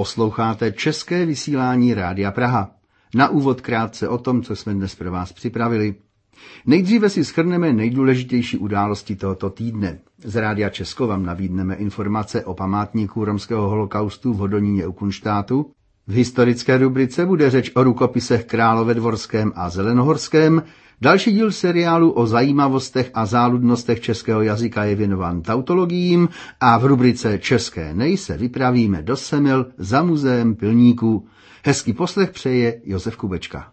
Posloucháte české vysílání Rádia Praha. Na úvod krátce o tom, co jsme dnes pro vás připravili. Nejdříve si shrneme nejdůležitější události tohoto týdne. Z Rádia Česko vám nabídneme informace o památníku romského holokaustu v Hodoníně u Kunštátu. V historické rubrice bude řeč o rukopisech Královédvorském a Zelenohorském. Další díl seriálu o zajímavostech a záludnostech českého jazyka je věnován tautologiím a v rubrice České nej se vypravíme do Semil za muzeem Pilníků. Hezký poslech přeje Josef Kubečka.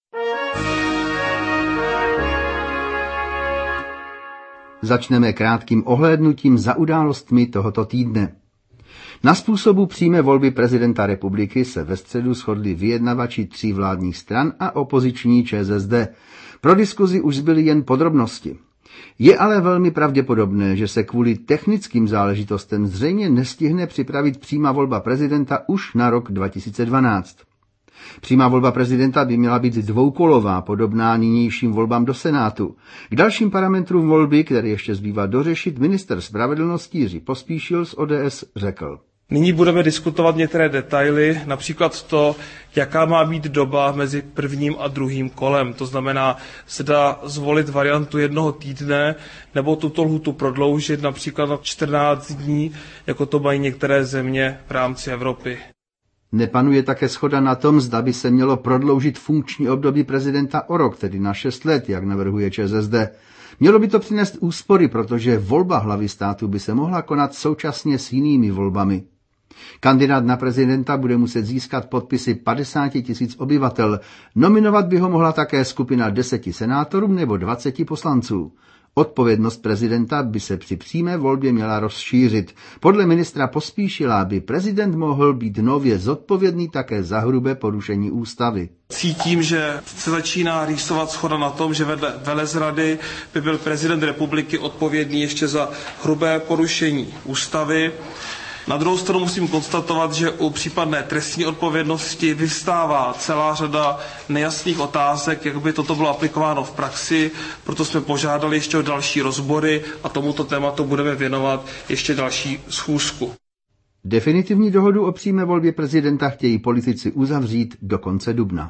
Začneme krátkým ohlédnutím za událostmi tohoto týdne. Na způsobu přímé volby prezidenta republiky se ve středu shodli vyjednavači 3 vládních stran a opoziční ČSSD. Pro diskuzi už zbyly jen podrobnosti. Je ale velmi pravděpodobné, že se kvůli technickým záležitostem zřejmě nestihne připravit přímá volba prezidenta už na rok 2012. Přímá volba prezidenta by měla být dvoukolová, podobná nynějším volbám do Senátu. K dalším parametrům volby, které ještě zbývá dořešit, ministr spravedlnosti Jiří Pospíšil z ODS řekl. Nyní budeme diskutovat některé detaily, například to, jaká má být doba mezi prvním a druhým kolem. To znamená, zda zvolit variantu 1 týdne, nebo tuto lhůtu prodloužit například na 14 dní, jako to mají některé země v rámci Evropy. Nepanuje také shoda na tom, zda by se mělo prodloužit funkční období prezidenta o rok, tedy na 6 let, jak navrhuje ČSSD. Mělo by to přinést úspory, protože volba hlavy státu by se mohla konat současně s jinými volbami. Kandidát na prezidenta bude muset získat podpisy 50 000 obyvatel. Nominovat by ho mohla také skupina 10 senátorů nebo 20 poslanců. Odpovědnost prezidenta by se při přímé volbě měla rozšířit. Podle ministra Pospíšila by prezident mohl být nově zodpovědný také za hrubé porušení ústavy. Cítím, že se začíná rýsovat shoda na tom, že vedle velezrady by byl prezident republiky odpovědný ještě za hrubé porušení ústavy. Na druhou stranu musím konstatovat, že u případné trestní odpovědnosti vyvstává celá řada nejasných otázek, jak by toto bylo aplikováno v praxi, proto jsme požádali ještě o další rozbory a tomuto tématu budeme věnovat ještě další schůzku. Definitivní dohodu o přímé volbě prezidenta chtějí politici uzavřít do konce dubna.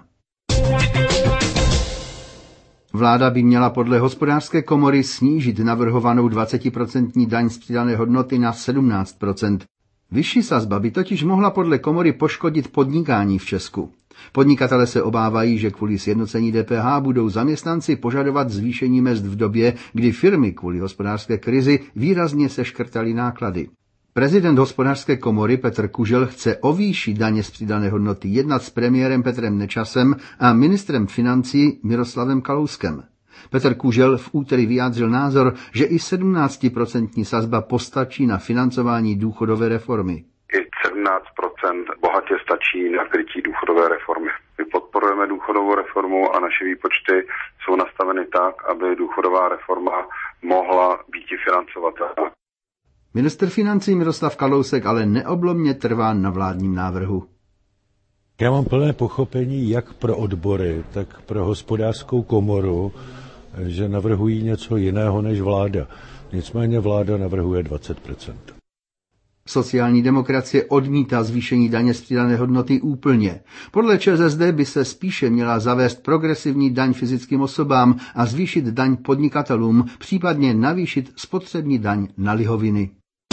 Vláda by měla podle Hospodářské komory snížit navrhovanou 20% daň z přidané hodnoty na 17%. Vyšší sazba by totiž mohla podle komory poškodit podnikání v Česku. Podnikatelé se obávají, že kvůli sjednocení DPH budou zaměstnanci požadovat zvýšení mezd v době, kdy firmy kvůli hospodářské krizi výrazně seškrtaly náklady. Prezident Hospodářské komory Petr Kužel chce o výši daně z přidané hodnoty jednat s premiérem Petrem Nečasem a ministrem financí Miroslavem Kalouskem. Petr Kužel v úterý vyjádřil názor, že i 17% sazba postačí na financování důchodové reformy. I 17% bohatě stačí na krytí důchodové reformy. My podporujeme důchodovou reformu a naše výpočty jsou nastaveny tak, aby důchodová reforma mohla být financovatelná. Ministr financí Miroslav Kalousek ale neoblomně trvá na vládním návrhu. Já mám plné pochopení jak pro odbory, tak pro Hospodářskou komoru, že navrhují něco jiného než vláda. Nicméně vláda navrhuje 20%. Sociální demokracie odmítá zvýšení daně z přidané hodnoty úplně. Podle ČSSD by se spíše měla zavést progresivní daň fyzickým osobám a zvýšit daň podnikatelům, případně navýšit spotřební daň na lihoviny.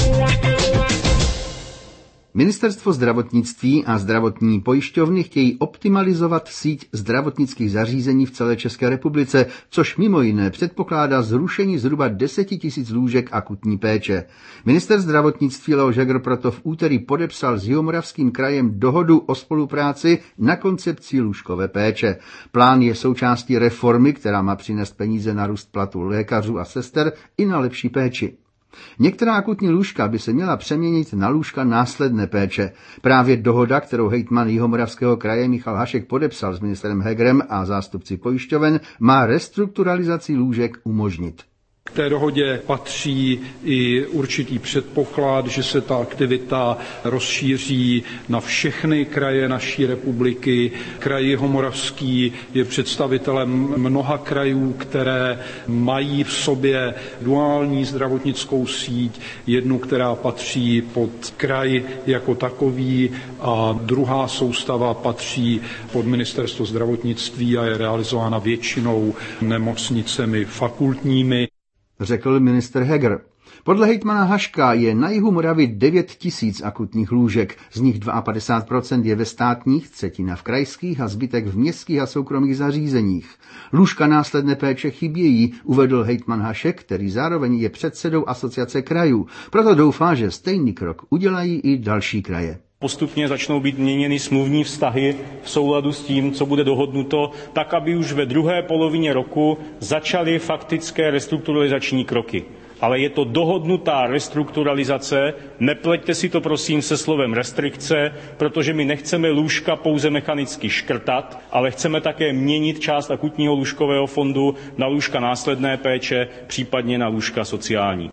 Ministerstvo zdravotnictví a zdravotní pojišťovny chtějí optimalizovat síť zdravotnických zařízení v celé České republice, což mimo jiné předpokládá zrušení zhruba 10 000 lůžek akutní péče. Minister zdravotnictví Leoš Heger proto v úterý podepsal s Jihomoravským krajem dohodu o spolupráci na koncepci lůžkové péče. Plán je součástí reformy, která má přinést peníze na růst platů lékařů a sester i na lepší péči. Některá akutní lůžka by se měla přeměnit na lůžka následné péče. Právě dohoda, kterou hejtman Jihomoravského kraje Michal Hašek podepsal s ministrem Hegerem a zástupci pojišťoven, má restrukturalizaci lůžek umožnit. K té dohodě patří i určitý předpoklad, že se ta aktivita rozšíří na všechny kraje naší republiky. Kraj Jihomoravský je představitelem mnoha krajů, které mají v sobě duální zdravotnickou síť, jednu, která patří pod kraj jako takový a druhá soustava patří pod Ministerstvo zdravotnictví a je realizována většinou nemocnicemi fakultními, řekl ministr Heger. Podle hejtmana Haška je na jihu Moravy 9 000 akutních lůžek, z nich 52% je ve státních, třetina v krajských a zbytek v městských a soukromých zařízeních. Lůžka následné péče chybějí, uvedl hejtman Hašek, který zároveň je předsedou Asociace krajů. Proto doufá, že stejný krok udělají i další kraje. Postupně začnou být měněny smluvní vztahy v souladu s tím, co bude dohodnuto, tak, aby už ve druhé polovině roku začaly faktické restrukturalizační kroky. Ale je to dohodnutá restrukturalizace, nepleťte si to prosím se slovem restrikce, protože my nechceme lůžka pouze mechanicky škrtat, ale chceme také měnit část akutního lůžkového fondu na lůžka následné péče, případně na lůžka sociální.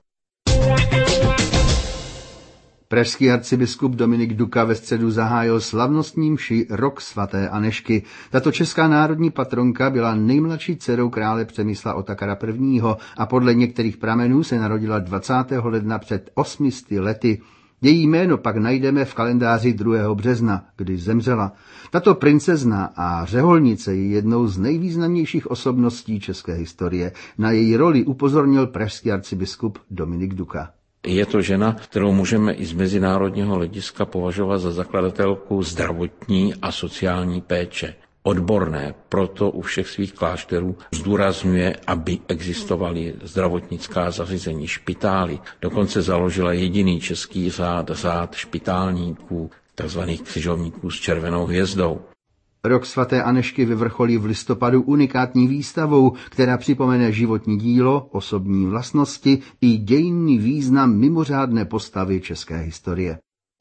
Pražský arcibiskup Dominik Duka ve středu zahájil slavnostní mši Rok svaté Anežky. Tato česká národní patronka byla nejmladší dcerou krále Přemysla Otakara I. a podle některých pramenů se narodila 20. ledna před 800 lety. Její jméno pak najdeme v kalendáři 2. března, kdy zemřela. Tato princezna a řeholnice je jednou z nejvýznamnějších osobností české historie. Na její roli upozornil pražský arcibiskup Dominik Duka. Je to žena, kterou můžeme i z mezinárodního hlediska považovat za zakladatelku zdravotní a sociální péče. Odborné, proto u všech svých klášterů zdůrazňuje, aby existovaly zdravotnická zařízení, špitály. Dokonce založila jediný český řád špitálníků, takzvaných křižovníků s červenou hvězdou. Rok svaté Anežky vyvrcholí v listopadu unikátní výstavou, která připomene životní dílo, osobní vlastnosti i dějinný význam mimořádné postavy české historie.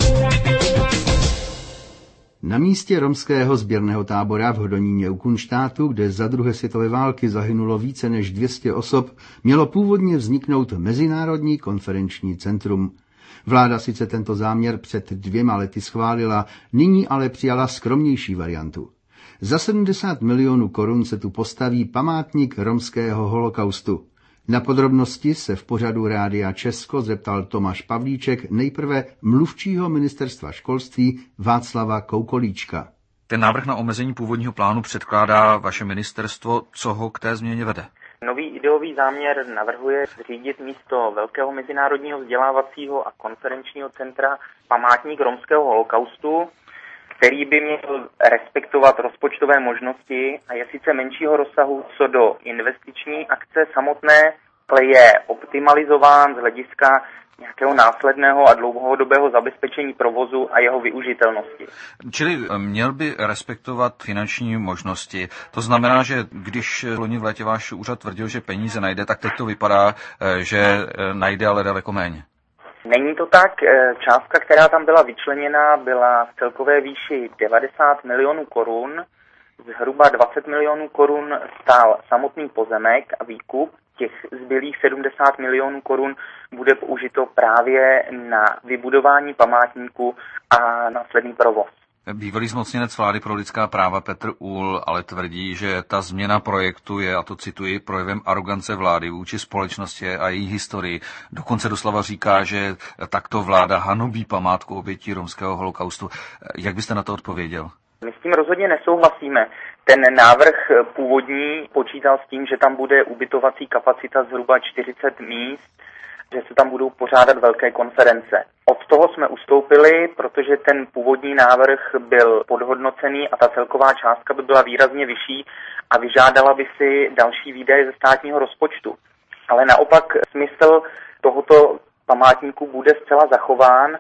Na místě romského sběrného tábora v Hodoníně u Kunštátu, kde za druhé světové války zahynulo více než 200 osob, mělo původně vzniknout Mezinárodní konferenční centrum. Vláda sice tento záměr před 2 lety schválila, nyní ale přijala skromnější variantu. Za 70 milionů korun se tu postaví památník romského holokaustu. Na podrobnosti se v pořadu Rádia Česko zeptal Tomáš Pavlíček nejprve mluvčího ministerstva školství Václava Koukolíčka. Ten návrh na omezení původního plánu předkládá vaše ministerstvo, co ho k té změně vede? Nový ideový záměr navrhuje zřídit místo velkého mezinárodního vzdělávacího a konferenčního centra památník romského holokaustu, který by měl respektovat rozpočtové možnosti a je sice menšího rozsahu co do investiční akce samotné, ale je optimalizován z hlediska nějakého následného a dlouhodobého zabezpečení provozu a jeho využitelnosti. Čili měl by respektovat finanční možnosti. To znamená, že když loni v létě váš úřad tvrdil, že peníze najde, tak teď to vypadá, že najde ale daleko méně. Není to tak. Částka, která tam byla vyčleněna, byla v celkové výši 90 milionů korun. Zhruba 20 milionů korun stál samotný pozemek a výkup. Těch zbylých 70 milionů korun bude použito právě na vybudování památníku a následný provoz. Bývalý zmocněnec vlády pro lidská práva Petr Uhl ale tvrdí, že ta změna projektu je, a to cituji, projevem arogance vlády vůči společnosti a její historii. Dokonce doslova říká, že takto vláda hanobí památku obětí romského holokaustu. Jak byste na to odpověděl? My s tím rozhodně nesouhlasíme. Ten návrh původní počítal s tím, že tam bude ubytovací kapacita zhruba 40 míst, že se tam budou pořádat velké konference. Od toho jsme ustoupili, protože ten původní návrh byl podhodnocený a ta celková částka by byla výrazně vyšší a vyžádala by si další výdaje ze státního rozpočtu. Ale naopak smysl tohoto památníku bude zcela zachován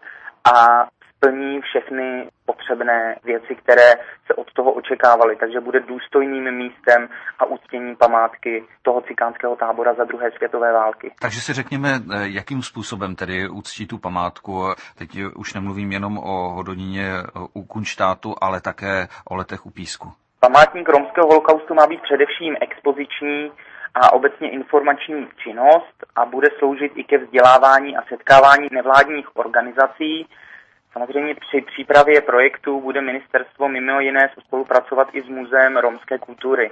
a splní všechny potřebné věci, které se od toho očekávaly, takže bude důstojným místem a uctěním památky toho cikánského tábora za druhé světové války. Takže si řekněme, jakým způsobem tedy uctí tu památku. Teď už nemluvím jenom o Hodoníně u Kunštátu, ale také o Letech u Písku. Památník romského holokaustu má být především expoziční a obecně informační činnost a bude sloužit i ke vzdělávání a setkávání nevládních organizací. Samozřejmě při přípravě projektu bude ministerstvo mimo jiné spolupracovat i s Muzeem romské kultury.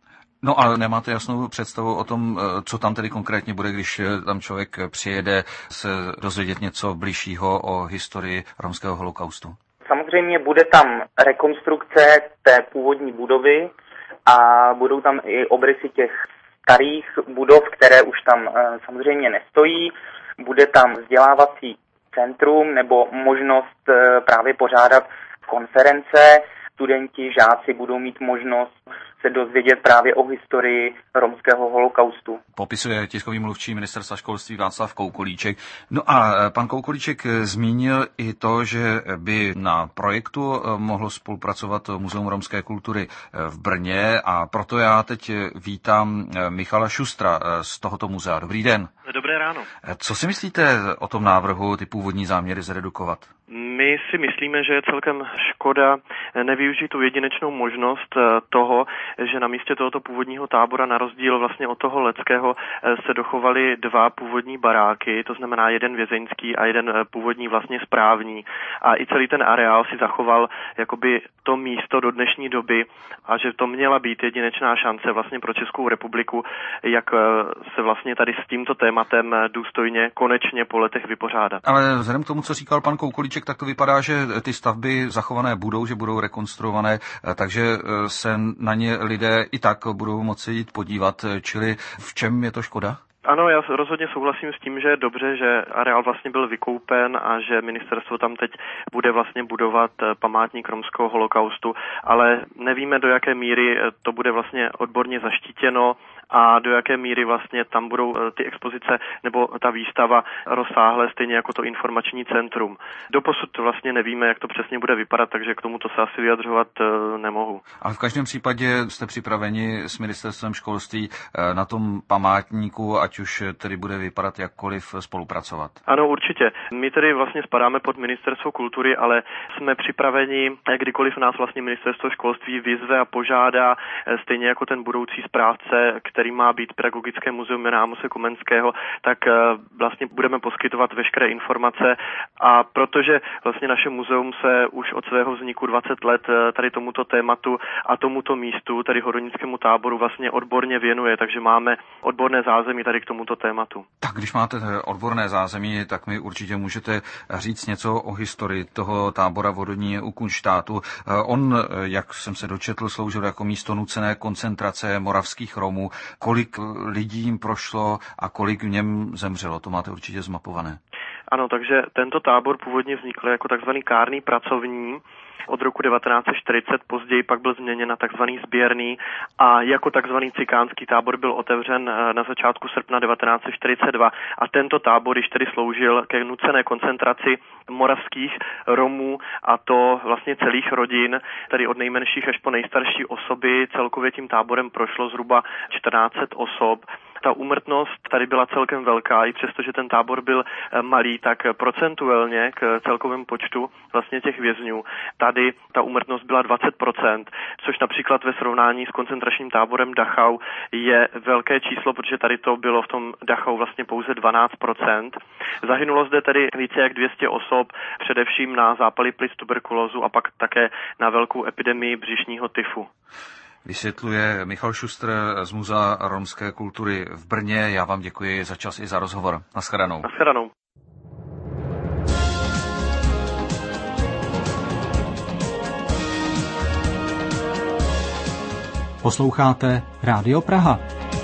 No ale nemáte jasnou představu o tom, co tam tedy konkrétně bude, když tam člověk přijede se dozvědět něco bližšího o historii romského holokaustu? Samozřejmě bude tam rekonstrukce té původní budovy a budou tam i obrysy těch starých budov, které už tam samozřejmě nestojí. Bude tam vzdělávací centrum nebo možnost právě pořádat konference. Studenti, žáci budou mít možnost se dozvědět právě o historii romského holokaustu. Popisuje tiskový mluvčí ministerstva školství Václav Koukolíček. No a pan Koukolíček zmínil i to, že by na projektu mohlo spolupracovat Muzeum romské kultury v Brně a proto já teď vítám Michala Šustra z tohoto muzea. Dobrý den. Dobré ráno. Co si myslíte o tom návrhu ty původní záměry zredukovat? My si myslíme, že je celkem škoda nevyužít tu jedinečnou možnost toho, že na místě tohoto původního tábora na rozdíl vlastně od toho Leckého se dochovaly dva původní baráky, to znamená jeden vězeňský a jeden původní vlastně správní. A i celý ten areál si zachoval jakoby to místo do dnešní doby a že to měla být jedinečná šance vlastně pro Českou republiku, jak se vlastně tady s tímto tématem důstojně konečně po letech vypořádat. Ale vzhledem k tomu, co říkal pan Koukolíček, tak to vypadá, že ty stavby zachované budou, že budou rekonstruované, takže se na ně lidé i tak budou moci jít podívat, čili v čem je to škoda? Ano, já rozhodně souhlasím s tím, že je dobře, že areál vlastně byl vykoupen a že ministerstvo tam teď bude vlastně budovat památník romského holokaustu, ale nevíme, do jaké míry to bude vlastně odborně zaštítěno a do jaké míry vlastně tam budou ty expozice nebo ta výstava rozsáhlé, stejně jako to informační centrum. Doposud vlastně nevíme, jak to přesně bude vypadat, takže k tomuto se asi vyjadřovat nemohu. Ale v každém případě jste připraveni s ministerstvem školství na tom památníku, ať už tedy bude vypadat jakkoliv, spolupracovat? Ano, určitě. My tedy vlastně spadáme pod ministerstvo kultury, ale jsme připraveni, kdykoliv nás vlastně ministerstvo školství vyzve a požádá, stejně jako ten budoucí správce, který má být Pedagogické muzeum Jana Amose Komenského, tak vlastně budeme poskytovat veškeré informace a protože vlastně naše muzeum se už od svého vzniku 20 let tady tomuto tématu a tomuto místu, tady Hodonickému táboru vlastně odborně věnuje, takže máme odborné zázemí tady k tomuto tématu. Tak když máte odborné zázemí, tak mi určitě můžete říct něco o historii toho tábora v Hodoníně u Kunštátu. On, jak jsem se dočetl, sloužil jako místo nucené koncentrace moravských Romů. Kolik lidí jim prošlo a kolik v něm zemřelo, to máte určitě zmapované. Ano, takže tento tábor původně vznikl jako takzvaný kárný pracovní od roku 1940, později pak byl změněn na takzvaný sběrný a jako takzvaný cikánský tábor byl otevřen na začátku srpna 1942 a tento tábor již tedy sloužil ke nucené koncentraci moravských Romů a to vlastně celých rodin, tedy od nejmenších až po nejstarší osoby. Celkově tím táborem prošlo zhruba 1400 osob. Ta úmrtnost tady byla celkem velká, i přestože ten tábor byl malý, tak procentuálně k celkovému počtu vlastně těch vězňů. Tady ta úmrtnost byla 20%, což například ve srovnání s koncentračním táborem Dachau je velké číslo, protože tady to bylo v tom Dachau vlastně pouze 12%. Zahynulo zde tedy více jak 200 osob, především na zápaly plic, tuberkulózu a pak také na velkou epidemii břišního tyfu. Vysvětluje Michal Šustr z Muzea romské kultury v Brně. Já vám děkuji za čas i za rozhovor. Naschledanou. Naschledanou. Posloucháte Rádio Praha.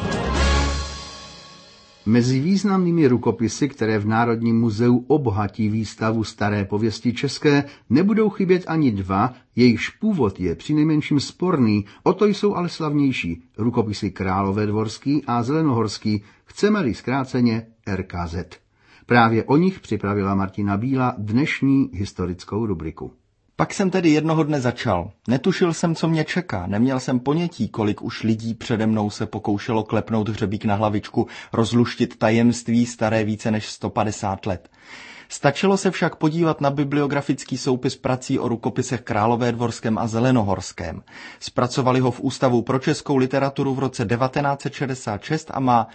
Mezi významnými rukopisy, které v Národním muzeu obohatí výstavu Staré pověsti české, nebudou chybět ani dva, jejichž původ je přinejmenším sporný, o to jsou ale slavnější, rukopisy Královédvorský a Zelenohorský, chceme-li zkráceně RKZ. Právě o nich připravila Martina Bíla dnešní historickou rubriku. Pak jsem tedy jednoho dne začal. Netušil jsem, co mě čeká, neměl jsem ponětí, kolik už lidí přede mnou se pokoušelo klepnout hřebík na hlavičku, rozluštit tajemství staré více než 150 let. Stačilo se však podívat na bibliografický soupis prací o rukopisech Královédvorském a Zelenohorském. Zpracovali ho v Ústavu pro českou literaturu v roce 1966 a má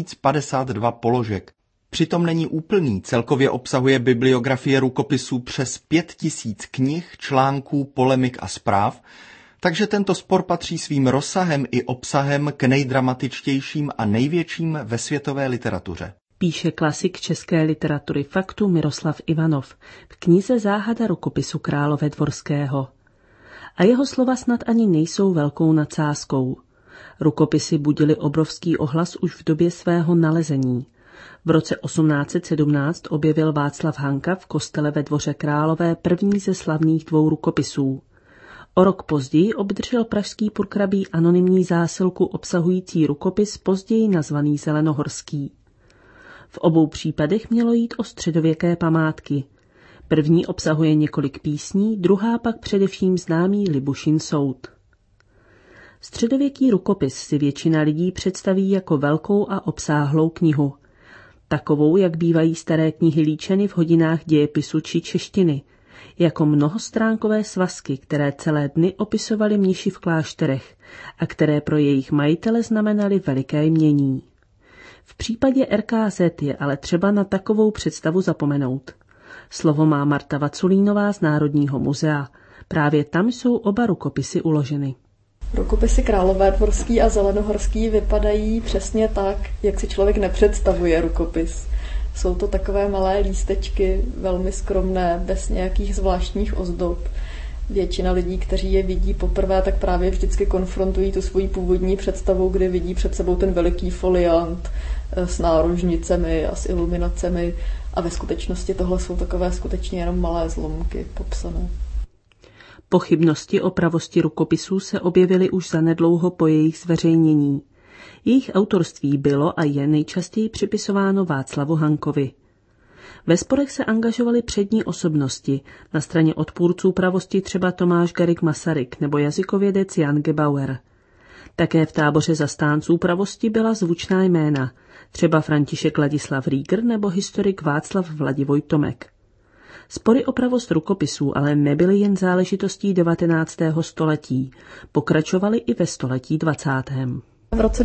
1052 položek. Přitom není úplný, celkově obsahuje bibliografie rukopisů přes 5000 knih, článků, polemik a zpráv, takže tento spor patří svým rozsahem i obsahem k nejdramatičtějším a největším ve světové literatuře. Píše klasik české literatury faktu Miroslav Ivanov v knize Záhada rukopisu Královédvorského. A jeho slova snad ani nejsou velkou nadsázkou. Rukopisy budily obrovský ohlas už v době svého nalezení. V roce 1817 objevil Václav Hanka v kostele ve Dvoře Králové první ze slavných 2 rukopisů. O rok později obdržel pražský purkrabí anonymní zásilku obsahující rukopis později nazvaný Zelenohorský. V obou případech mělo jít o středověké památky. První obsahuje několik písní, druhá pak především známý Libušin soud. Středověký rukopis si většina lidí představí jako velkou a obsáhlou knihu. Takovou, jak bývají staré knihy líčeny v hodinách dějepisu či češtiny, jako mnohostránkové svazky, které celé dny opisovaly mniši v klášterech a které pro jejich majitele znamenaly veliké jmění. V případě RKZ je ale třeba na takovou představu zapomenout. Slovo má Marta Vaculínová z Národního muzea. Právě tam jsou oba rukopisy uloženy. Rukopisy Královédvorský a Zelenohorský vypadají přesně tak, jak si člověk nepředstavuje rukopis. Jsou to takové malé lístečky, velmi skromné, bez nějakých zvláštních ozdob. Většina lidí, kteří je vidí poprvé, tak právě vždycky konfrontují tu svoji původní představu, kdy vidí před sebou ten veliký foliant s nárožnicemi a s iluminacemi a ve skutečnosti tohle jsou takové skutečně jenom malé zlomky popsané. Pochybnosti o pravosti rukopisů se objevily už zanedlouho po jejich zveřejnění. Jejich autorství bylo a je nejčastěji připisováno Václavu Hankovi. Ve sporech se angažovaly přední osobnosti, na straně odpůrců pravosti třeba Tomáš Garrigue Masaryk nebo jazykovědec Jan Gebauer. Také v táboře zastánců pravosti byla zvučná jména, třeba František Ladislav Rieger nebo historik Václav Vladivoj Tomek. Spory o pravost rukopisů ale nebyly jen záležitostí 19. století, pokračovaly i ve století 20. V roce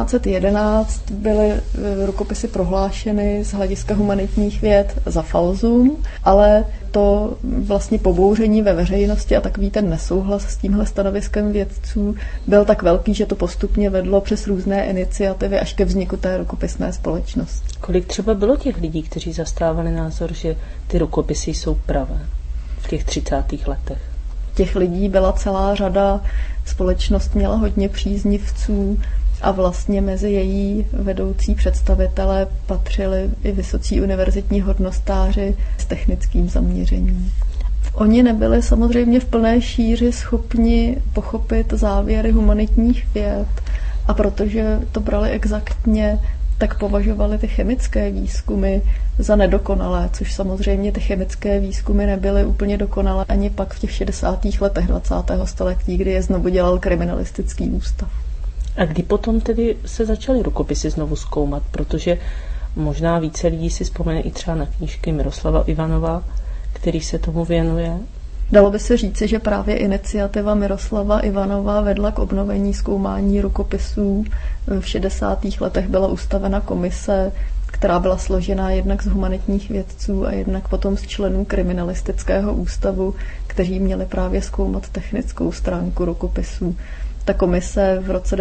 1911 byly rukopisy prohlášeny z hlediska humanitních věd za falzum, ale to vlastně pobouření ve veřejnosti a takový ten nesouhlas s tímhle stanoviskem vědců byl tak velký, že to postupně vedlo přes různé iniciativy až ke vzniku té rukopisné společnosti. Kolik třeba bylo těch lidí, kteří zastávali názor, že ty rukopisy jsou pravé v těch 30. letech? Těch lidí byla celá řada, společnost měla hodně příznivců a vlastně mezi její vedoucí představitele patřili i vysocí univerzitní hodnostáři s technickým zaměřením. Oni nebyli samozřejmě v plné šíři schopni pochopit závěry humanitních věd a protože to brali exaktně, tak považovali ty chemické výzkumy za nedokonalé, což samozřejmě ty chemické výzkumy nebyly úplně dokonalé ani pak v těch 60. letech 20. století, kdy je znovu dělal kriminalistický ústav. A kdy potom tedy se začaly rukopisy znovu zkoumat, protože možná více lidí si vzpomene i třeba na knížky Miroslava Ivanova, který se tomu věnuje? Dalo by se říci, že právě iniciativa Miroslava Ivanova vedla k obnovení zkoumání rukopisů. V 60. letech byla ustavena komise, která byla složená jednak z humanitních vědců a jednak potom z členů kriminalistického ústavu, kteří měli právě zkoumat technickou stránku rukopisů. Ta komise v roce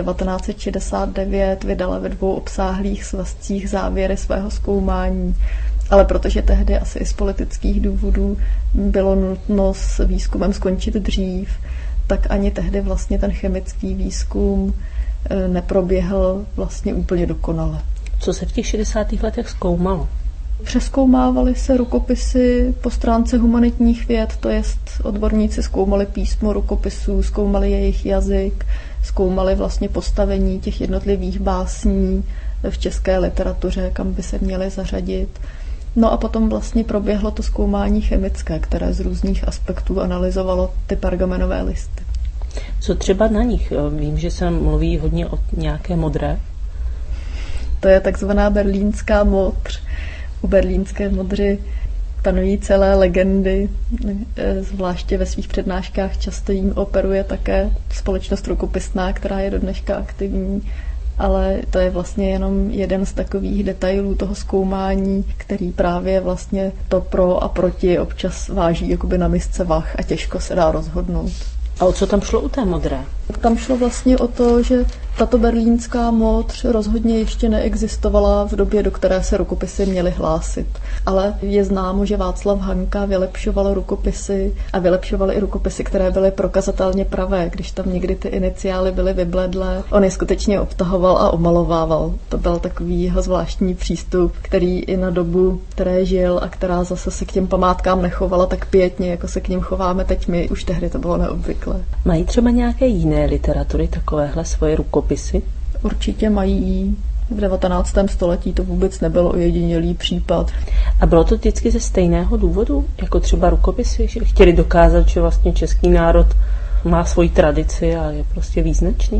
1969 vydala ve 2 obsáhlých svazcích závěry svého zkoumání, ale protože tehdy asi i z politických důvodů bylo nutno s výzkumem skončit dřív, tak ani tehdy vlastně ten chemický výzkum neproběhl vlastně úplně dokonale. Co se v těch 60. letech zkoumalo? Přezkoumávaly se rukopisy po stránce humanitních věd, to jest odborníci zkoumali písmo rukopisů, zkoumali jejich jazyk, zkoumali vlastně postavení těch jednotlivých básní v české literatuře, kam by se měly zařadit. No a potom vlastně proběhlo to zkoumání chemické, které z různých aspektů analyzovalo ty pergamenové listy. Co třeba na nich? Vím, že se mluví hodně o nějaké modré. To je takzvaná berlínská modř. U berlínské modři panují celé legendy, zvláště ve svých přednáškách často jim operuje také společnost Rukopisná, která je do dneška aktivní, ale to je vlastně jenom jeden z takových detailů toho zkoumání, který právě vlastně to pro a proti občas váží jakoby na misce vah a těžko se dá rozhodnout. A o co tam šlo u té modré? Tam šlo vlastně o to, že tato berlínská modř rozhodně ještě neexistovala v době, do které se rukopisy měly hlásit. Ale je známo, že Václav Hanka vylepšoval rukopisy a vylepšoval i rukopisy, které byly prokazatelně pravé, když tam někdy ty iniciály byly vybledlé. On je skutečně obtahoval a omalovával. To byl takový jeho zvláštní přístup, který i na dobu, které žil a která zase se k těm památkám nechovala tak pětně, jako se k nim chováme teď my. Už tehdy to bylo neobvyklé. Mají třeba nějaké jiné literatury takovéhle svoje rukopisy? Určitě mají. V 19. století to vůbec nebyl ojedinělý případ. A bylo to vždycky ze stejného důvodu, jako třeba rukopisy, že chtěli dokázat, že vlastně český národ má svoji tradici a je prostě význačný?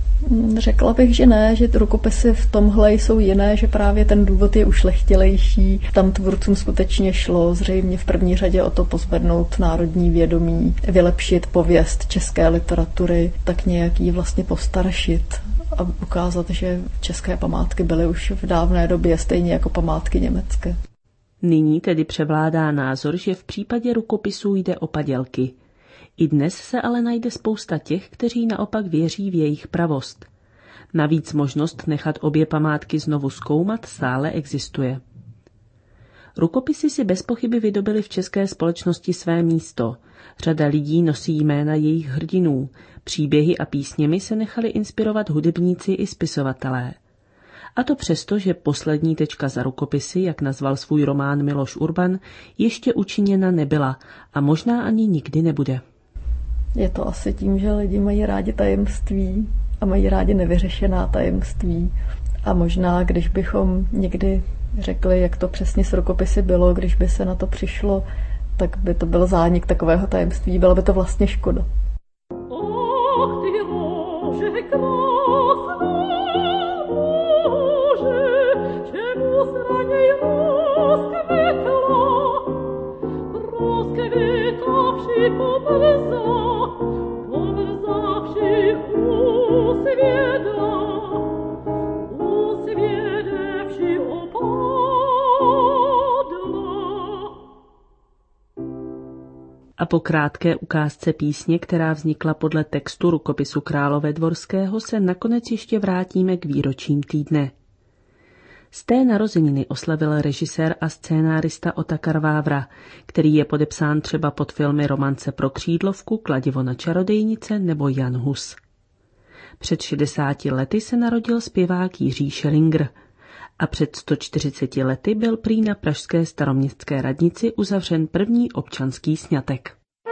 Řekla bych, že ne, že rukopisy v tomhle jsou jiné, že právě ten důvod je ušlechtilejší. Tam tvůrcům skutečně šlo zřejmě v první řadě o to pozvednout národní vědomí, vylepšit pověst české literatury, tak nějak ji vlastně postaršit a ukázat, že české památky byly už v dávné době stejně jako památky německé. Nyní tedy převládá názor, že v případě rukopisů jde o padělky. I dnes se ale najde spousta těch, kteří naopak věří v jejich pravost. Navíc možnost nechat obě památky znovu zkoumat stále existuje. Rukopisy si bez pochyby vydobily v české společnosti své místo. Řada lidí nosí jména jejich hrdinů. Příběhy a písněmi se nechali inspirovat hudebníci i spisovatelé. A to přesto, že poslední tečka za rukopisy, jak nazval svůj román Miloš Urban, ještě učiněna nebyla a možná ani nikdy nebude. Je to asi tím, že lidi mají rádi tajemství a mají rádi nevyřešená tajemství. A možná, když bychom někdy řekli, jak to přesně s rukopisy bylo, když by se na to přišlo, tak by to byl zánik takového tajemství, byla by to vlastně škoda. A po krátké ukázce písně, která vznikla podle textu rukopisu Královédvorského, se nakonec ještě vrátíme k výročím týdne. Z té narozeniny oslavil režisér a scénárista Otakar Vávra, který je podepsán třeba pod filmy Romance pro křídlovku, Kladivo na čarodejnice nebo Jan Hus. Před 60 lety se narodil zpěvák Jiří Schellinger a před 140 lety byl prý na pražské staroměstské radnici uzavřen první občanský sňatek.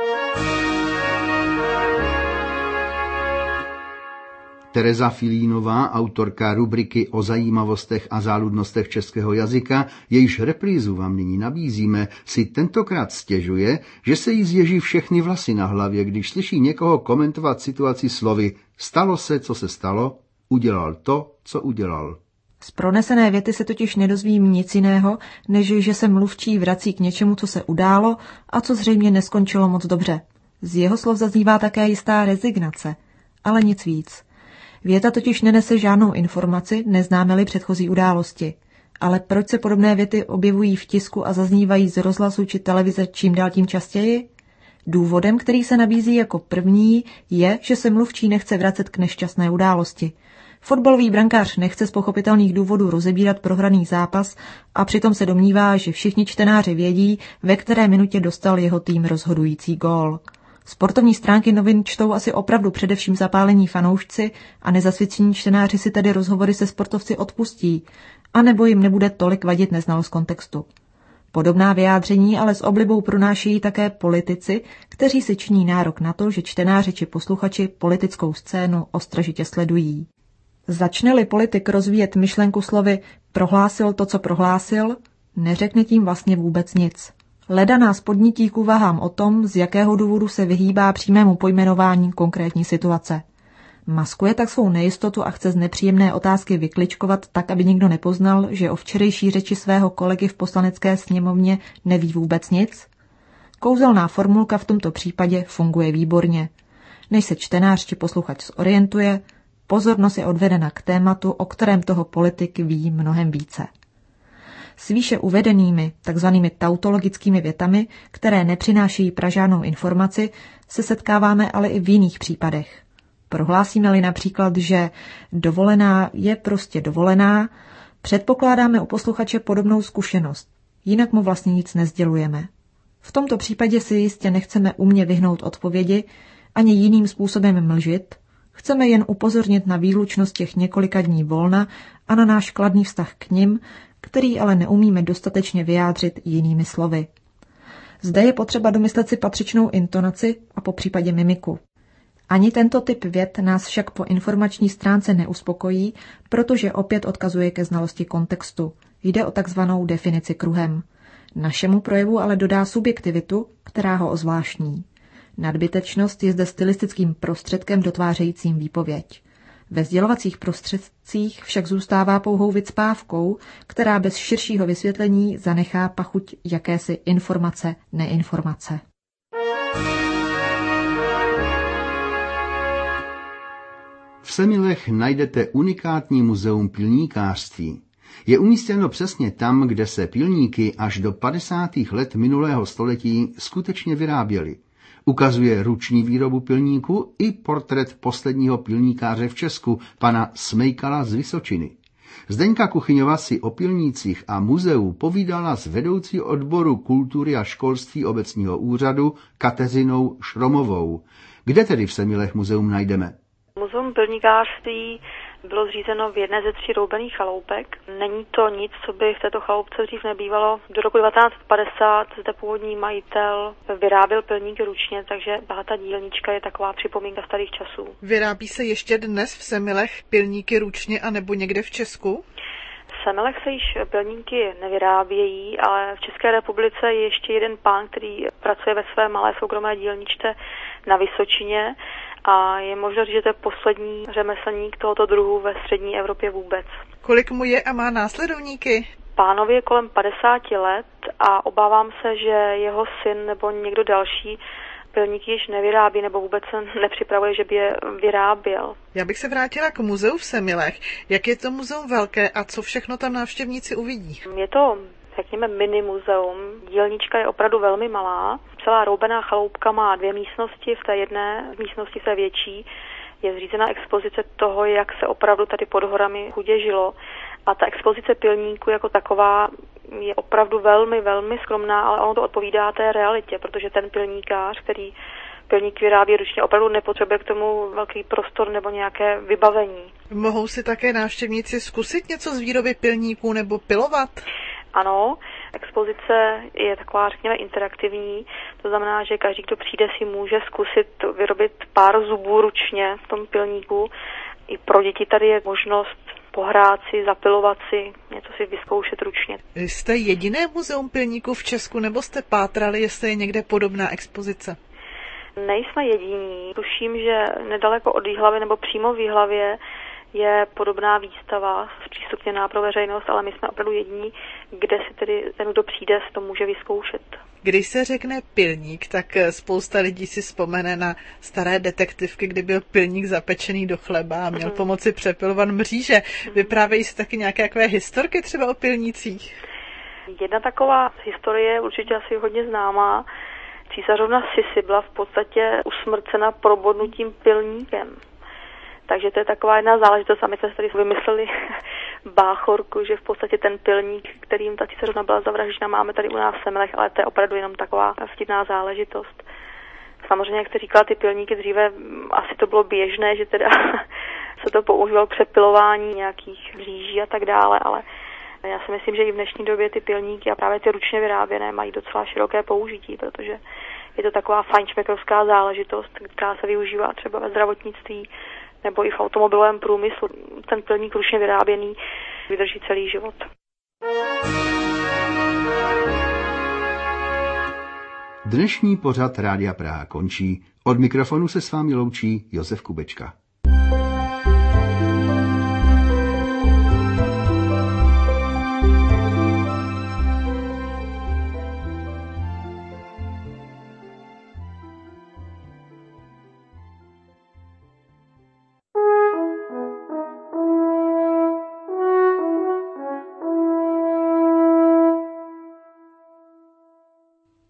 Tereza Filínová, autorka rubriky o zajímavostech a záludnostech českého jazyka, jejíž reprízu vám nyní nabízíme, si tentokrát stěžuje, že se jí zježí všechny vlasy na hlavě, když slyší někoho komentovat situaci slovy "stalo se, co se stalo, udělal to, co udělal". Z pronesené věty se totiž nedozvím nic jiného, než že se mluvčí vrací k něčemu, co se událo a co zřejmě neskončilo moc dobře. Z jeho slov zaznívá také jistá rezignace, ale nic víc. Věta totiž nenese žádnou informaci, neznáme-li předchozí události. Ale proč se podobné věty objevují v tisku a zaznívají z rozhlasu či televize čím dál tím častěji? Důvodem, který se nabízí jako první, je, že se mluvčí nechce vracet k nešťastné události. Fotbalový brankář nechce z pochopitelných důvodů rozebírat prohraný zápas a přitom se domnívá, že všichni čtenáři vědí, ve které minutě dostal jeho tým rozhodující gól. Sportovní stránky novin čtou asi opravdu především zapálení fanoušci a nezasvědčení čtenáři si tedy rozhovory se sportovci odpustí, anebo jim nebude tolik vadit neznalost kontextu. Podobná vyjádření ale s oblibou pronášejí také politici, kteří si činí nárok na to, že čtenáři či posluchači politickou scénu ostražitě sledují. Začne-li politik rozvíjet myšlenku slovy prohlásil to, co prohlásil, neřekne tím vlastně vůbec nic. Leda nás podnítí k úvahám o tom, z jakého důvodu se vyhýbá přímému pojmenování konkrétní situace. Maskuje tak svou nejistotu a chce z nepříjemné otázky vykličkovat tak, aby nikdo nepoznal, že o včerejší řeči svého kolegy v poslanecké sněmovně neví vůbec nic? Kouzelná formulka v tomto případě funguje výborně. Než se čtenář či posluchač zorientuje, pozornost je odvedena k tématu, o kterém toho politik ví mnohem více. S výše uvedenými, takzvanými tautologickými větami, které nepřinášejí pražádnou informaci, se setkáváme ale i v jiných případech. Prohlásíme-li například, že dovolená je prostě dovolená, předpokládáme u posluchače podobnou zkušenost, jinak mu vlastně nic nesdělujeme. V tomto případě si jistě nechceme umně vyhnout odpovědi, ani jiným způsobem mlžit, chceme jen upozornit na výlučnost těch několika dní volna a na náš kladný vztah k nim, který ale neumíme dostatečně vyjádřit jinými slovy. Zde je potřeba domyslet si patřičnou intonaci a popřípadě mimiku. Ani tento typ vět nás však po informační stránce neuspokojí, protože opět odkazuje ke znalosti kontextu. Jde o takzvanou definici kruhem. Našemu projevu ale dodá subjektivitu, která ho ozvláštní. Nadbytečnost je zde stylistickým prostředkem dotvářejícím výpověď. Ve sdělovacích prostředcích však zůstává pouhou vycpávkou, která bez širšího vysvětlení zanechá pachuť jakési informace-neinformace. V Semilech najdete unikátní muzeum pilníkářství. Je umístěno přesně tam, kde se pilníky až do 50. let minulého století skutečně vyráběly. Ukazuje ruční výrobu pilníku i portrét posledního pilníkáře v Česku, pana Smejkala z Vysočiny. Zdeňka Kuchyňová si o pilnících a muzeu povídala s vedoucí odboru kultury a školství obecního úřadu Kateřinou Šromovou. Kde tedy v Semilech muzeum najdeme? Muzeum pilníkářství bylo zřízeno v jedné ze 3 roubených chaloupek. Není to nic, co by v této chaloupce dřív nebývalo. Do roku 1950 zde původní majitel vyráběl pilníky ručně, takže ta dílnička je taková připomínka starých časů. Vyrábí se ještě dnes v Semilech pilníky ručně anebo někde v Česku? V Semilech se již pilníky nevyrábějí, ale v České republice je ještě jeden pán, který pracuje ve své malé soukromé dílničce na Vysočině. A je možno říct, že to je poslední řemeslník tohoto druhu ve střední Evropě vůbec. Kolik mu je a má následovníky? Pánovi je kolem 50 let a obávám se, že jeho syn nebo někdo další pilníky již nevyrábí nebo vůbec se nepřipravuje, že by je vyráběl. Já bych se vrátila k muzeu v Semilech. Jak je to muzeum velké a co všechno tam návštěvníci uvidí? Je to, řekněme, mini muzeum. Dílnička je opravdu velmi malá. Celá roubená chaloupka má 2 místnosti, v té jedné místnosti, v té větší, je zřízena expozice toho, jak se opravdu tady pod horami chudě žilo. A ta expozice pilníku jako taková je opravdu velmi, velmi skromná, ale ono to odpovídá té realitě, protože ten pilníkář, který pilník vyrábí ručně, opravdu nepotřebuje k tomu velký prostor nebo nějaké vybavení. Mohou si také návštěvníci zkusit něco z výroby pilníků nebo pilovat? Ano, expozice je taková, řekněme, interaktivní, to znamená, že každý, kdo přijde, si může zkusit vyrobit pár zubů ručně v tom pilníku. I pro děti tady je možnost pohrát si, zapilovat si, něco si vyzkoušet ručně. Jste jediné muzeum pilníků v Česku, nebo jste pátrali, jestli je někde podobná expozice? Nejsme jediní. Tuším, že nedaleko od Jihlavy nebo přímo v Jihlavě je podobná výstava zpřístupněná pro veřejnost, ale my jsme opravdu jediní, kde si tedy ten, kdo přijde, si to může vyzkoušet. Když se řekne pilník, tak spousta lidí si vzpomene na staré detektivky, kdy byl pilník zapečený do chleba a měl pomoci přepilovat mříže. Vyprávějí se taky nějaké takové historky třeba o pilnících? Jedna taková historie je určitě asi hodně známá. Císařovna Sisi byla v podstatě usmrcena probodnutím pilníkem. Takže to je taková jedna záležitost a my jsme si tady vymysleli báchorku, že v podstatě ten pilník, kterým ta císařovna byla zavražděna, máme tady u nás v Semilech, ale to je opravdu jenom taková vtipná záležitost. Samozřejmě, jak jste říkala, ty pilníky dříve asi to bylo běžné, že teda se to používalo k přepilování nějakých mříží a tak dále, ale já si myslím, že i v dnešní době ty pilníky a právě ty ručně vyráběné mají docela široké použití, protože je to taková fajnšmekrovská záležitost, která se využívá třeba ve zdravotnictví nebo i v automobilovém průmyslu. Ten pilník ručně vyráběný vydrží celý život. Dnešní pořad Rádia Praha končí. Od mikrofonu se s vámi loučí Josef Kubečka.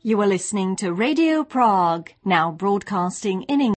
You are listening to Radio Prague, now broadcasting in English.